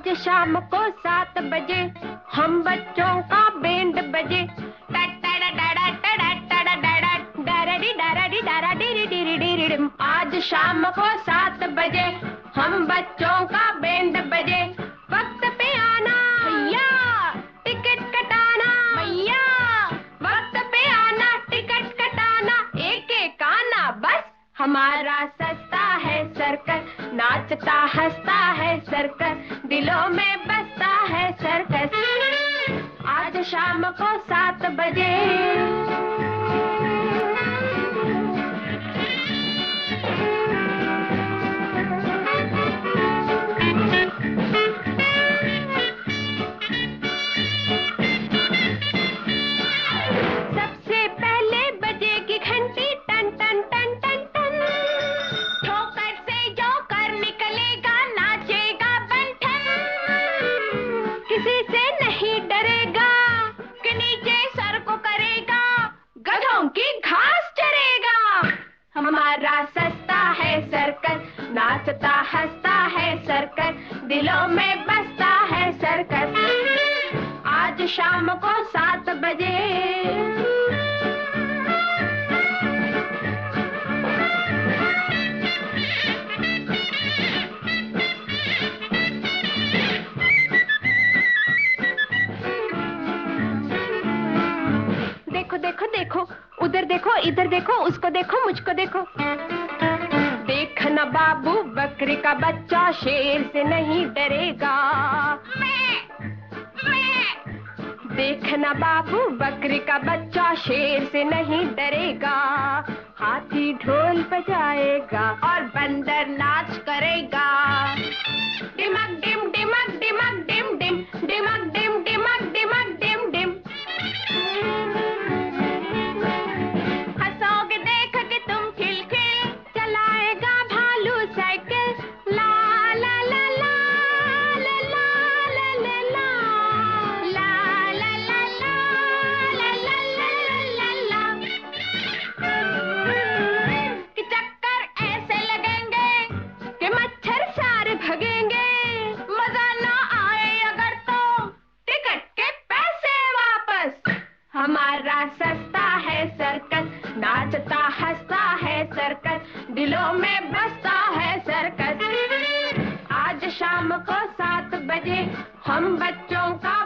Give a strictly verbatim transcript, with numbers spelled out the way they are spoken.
शाम को सात बजे हम बच्चों का बैंड बजे। आज शाम को सात बजे हम बच्चों का बैंड बजे। वक्त पे आना भैया, टिकट कटाना भैया, वक्त पे आना टिकट कटाना, एक एक आना बस। हमारा सस्ता है सर्कस, नाचता हंसता है सर्कस, दिलों में बसता है सर्कस। आज शाम को सात बजे सबसे पहले बजेगी घंटी, टन टन टन टन टन। ठोकर से जोकर निकलेगा, नाचेगा बंठन। किसी से नहीं डरेगा कि नीचे सर को करेगा, गधों की घास चरेगा। हमारा सस्ता है सर्कस, नाचता हंसता है सर्कस, दिलों में बसता है सर्कस। आज शाम को सात बजे देखो देखो देखो, उधर देखो इधर देखो, उसको देखो मुझको देखो। देखना बाबू बकरी का बच्चा शेर से नहीं डरेगा। देखना बाबू बकरी का बच्चा शेर से नहीं डरेगा। हाथी ढोल बजाएगा और बंदर नाच करेगा। डिमक डिम डिमक डिमक डिम डिम, डिमक डिम डिमक डिमक डिम डिम। हंसोगे देख के तुम खिलखिल, चलाएगा भालू साइकिल। ला ला ला ला ला ला ला ला ला ला ला ला ला ला ला ला। कि चक्कर ऐसे लगेंगे कि मच्छर सारे भगेंगे। मजा ना आए अगर तो टिकट के पैसे वापस। हमारा सस्ता है सर्कस, नाचता हंसता है सर्कस, दिलों में बसता है सर्कस। आज शाम को सात बजे हम बच्चों का